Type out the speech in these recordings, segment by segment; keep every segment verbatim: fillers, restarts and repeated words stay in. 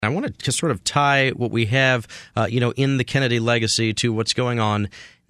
I want to sort of tie what we have, uh, you know, in the Kennedy legacy to what's going on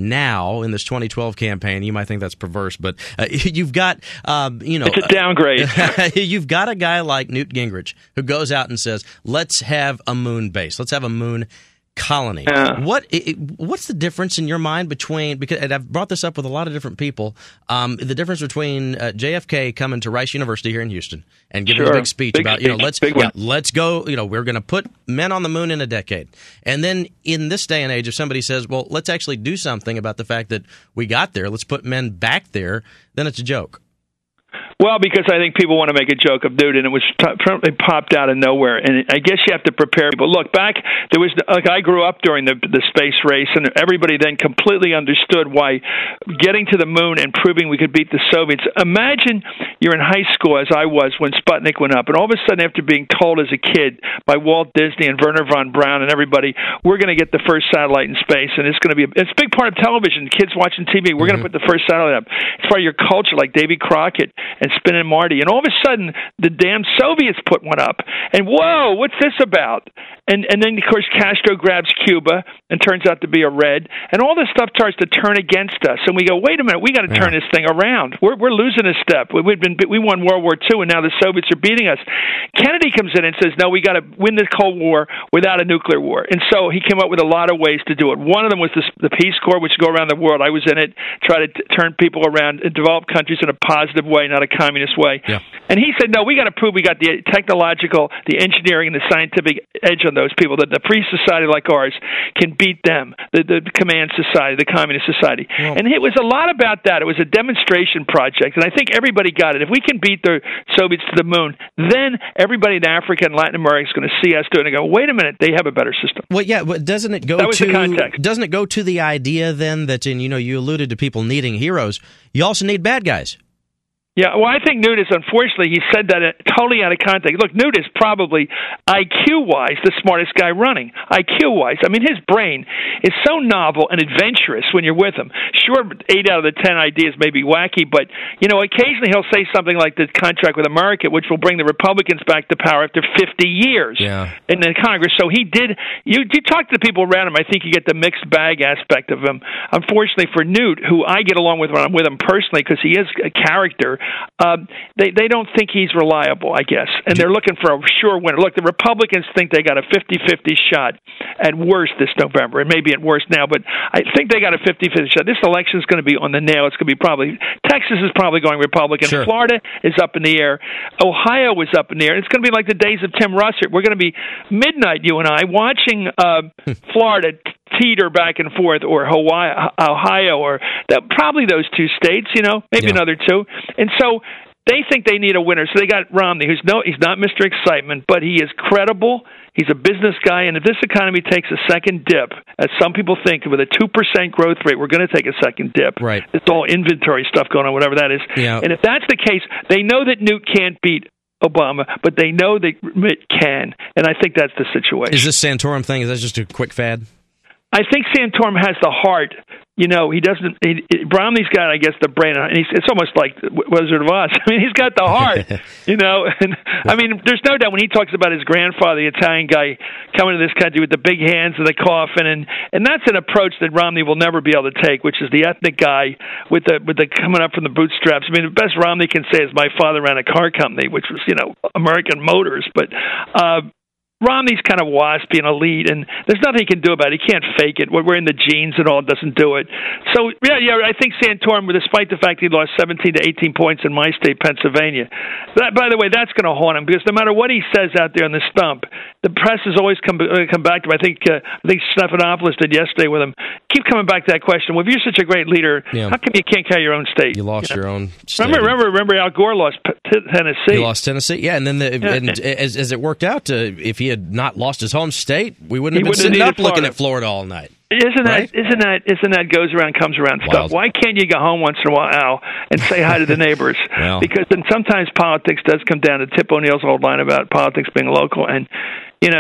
now in this twenty twelve campaign. You might think that's perverse, but uh, you've got, um, you know, it's a downgrade. You've got a guy like Newt Gingrich who goes out and says, "Let's have a moon base. Let's have a moon colony." Yeah. What it, what's the difference in your mind between, because and I've brought this up with a lot of different people, um, the difference between uh, J F K coming to Rice University here in Houston and giving sure. a big speech big about, speech. you know, let's yeah, let's go, you know, we're going to put men on the moon in a decade. And then in this day and age, if somebody says, well, let's actually do something about the fact that we got there, let's put men back there, then it's a joke. Well, because I think people want to make a joke of Newt, and it was t- it popped out of nowhere. And I guess you have to prepare people. Look, back there was like I grew up during the the space race, and everybody then completely understood why getting to the moon and proving we could beat the Soviets. Imagine you're in high school, as I was when Sputnik went up, and all of a sudden, after being told as a kid by Walt Disney and Wernher von Braun and everybody, we're going to get the first satellite in space, and it's going to be a, it's a big part of television. Kids watching T V, we're mm-hmm. going to put the first satellite up. It's part of your culture, like Davy Crockett and Spin and Marty, and all of a sudden the damn Soviets put one up, and whoa, what's this about? And and then of course Castro grabs Cuba and turns out to be a red, and all this stuff starts to turn against us, and we go, wait a minute, we got to yeah. turn this thing around. We're we're losing a step. We've been we won World War Two, and now the Soviets are beating us. Kennedy comes in and says, no, we got to win the Cold War without a nuclear war, and so he came up with a lot of ways to do it. One of them was the, the Peace Corps, which go around the world. I was in it, try to t- turn people around, develop countries in a positive way, not a communist way. Yeah. And he said, no, we got to prove we got the technological, the engineering, and the scientific edge on those people, that the free society like ours can beat them, the, the command society, the communist society. Yeah. And it was a lot about that. It was a demonstration project, and I think everybody got it. If we can beat the Soviets to the moon, then everybody in Africa and Latin America is going to see us do it and go, wait a minute, they have a better system. Well, yeah, but doesn't it go that was to the context. Doesn't it go to the idea then that, in, you know, you alluded to people needing heroes, you also need bad guys? Yeah, well, I think Newt is, unfortunately, he said that totally out of context. Look, Newt is probably I Q-wise the smartest guy running. I Q-wise. I mean, his brain is so novel and adventurous when you're with him. Sure, eight out of the ten ideas may be wacky, but, you know, occasionally he'll say something like the contract with America, which will bring the Republicans back to power after fifty years yeah. in the Congress. So he did, you, you talk to the people around him, I think you get the mixed bag aspect of him. Unfortunately for Newt, who I get along with when I'm with him personally because he is a character, Um, they they don't think he's reliable, I guess, and they're looking for a sure winner. Look, the Republicans think they got a fifty-fifty shot at worst this November. It may be at worst now, but I think they got a fifty-fifty shot. This election is going to be on the nail. It's going to be probably Texas is probably going Republican. Sure. Florida is up in the air. Ohio is up in the air. It's going to be like the days of Tim Russert. We're going to be midnight, you and I, watching uh, Florida teeter back and forth, or Hawaii, Ohio, or that, probably those two states, you know, maybe yeah. another two. And so they think they need a winner. So they got Romney, who's no, he's not Mister Excitement, but he is credible. He's a business guy, and if this economy takes a second dip, as some people think, with a two percent growth rate, we're going to take a second dip. Right. It's all inventory stuff going on, whatever that is. Yeah. And if that's the case, they know that Newt can't beat Obama, but they know that Mitt can, and I think that's the situation. Is this Santorum thing, is that just a quick fad? I think Santorum has the heart. You know, he doesn't. He, Romney's got, I guess, the brain, and he's, it's almost like Wizard of Oz. I mean, he's got the heart. You know, and I mean, there's no doubt when he talks about his grandfather, the Italian guy, coming to this country with the big hands and the coffin, and and that's an approach that Romney will never be able to take, which is the ethnic guy with the with the coming up from the bootstraps. I mean, the best Romney can say is, "My father ran a car company," which was, you know, American Motors, but. Uh, Romney's kind of waspy and elite, and there's nothing he can do about it. He can't fake it. We're in the genes and all, doesn't do it. So, yeah, yeah, I think Santorum, despite the fact he lost seventeen to eighteen points in my state, Pennsylvania, that, by the way, that's going to haunt him, because no matter what he says out there on the stump, the press has always come uh, come back to him. I think uh, I think Stephanopoulos did yesterday with him. Keep coming back to that question. Well, if you're such a great leader, yeah. how come you can't carry your own state? You lost you know? your own state. Remember, remember, remember Al Gore lost P- Tennessee. He lost Tennessee, yeah, and then the, yeah. and as, as it worked out, uh, if he had not lost his home state, we wouldn't have he been sitting up Florida. looking at Florida all night. Isn't right? that isn't that isn't that goes around comes around Wild. stuff? Why can't you go home once in a while, Al, and say hi to the neighbors? Well. Because then sometimes politics does come down to Tip O'Neill's old line about politics being local, and you know.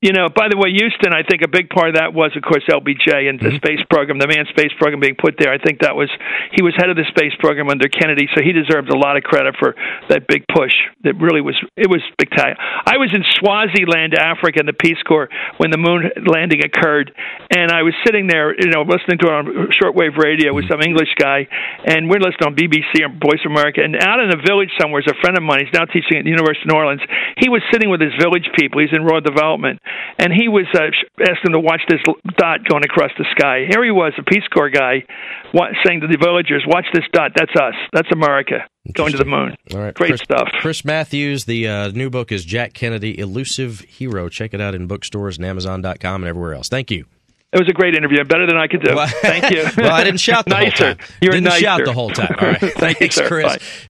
You know, by the way, Houston, I think a big part of that was, of course, L B J and the mm-hmm. space program, the manned space program being put there. I think that was, he was head of the space program under Kennedy, so he deserves a lot of credit for that big push. That really was, it was spectacular. I was in Swaziland, Africa, in the Peace Corps when the moon landing occurred, and I was sitting there, you know, listening to it on shortwave radio with some English guy, and we're listening on B B C or Voice of America, and out in a village somewhere is a friend of mine. He's now teaching at the University of New Orleans. He was sitting with his village people. He's in rural development. And he was uh, asked him to watch this dot going across the sky. Here he was, a Peace Corps guy, saying to the villagers, watch this dot. That's us. That's America going to the moon. All right. Great Chris, stuff. Chris Matthews, the uh, new book is Jack Kennedy, Elusive Hero. Check it out in bookstores and Amazon dot com and everywhere else. Thank you. It was a great interview. Better than I could do. Well, thank you. Well, I didn't shout the nicer. whole time. You're didn't nicer. shout the whole time. All right. Thank Thanks, you, sir. Chris. Bye.